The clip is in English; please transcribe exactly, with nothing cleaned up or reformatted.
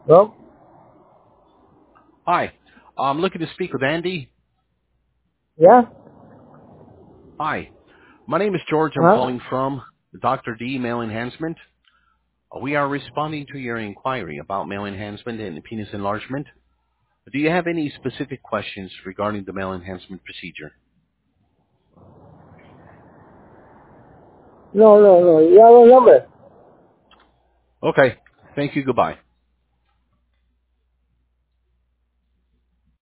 Well, Hi. I'm looking to speak with Andy. yeah. Hi. My name is George. I'm Uh-huh. calling from Doctor D Male Enhancement. Uh, We are responding to your inquiry about male enhancement and penis enlargement. Do you have any specific questions regarding the male enhancement procedure? No, no, no. You have a number. Okay. Thank you. Goodbye.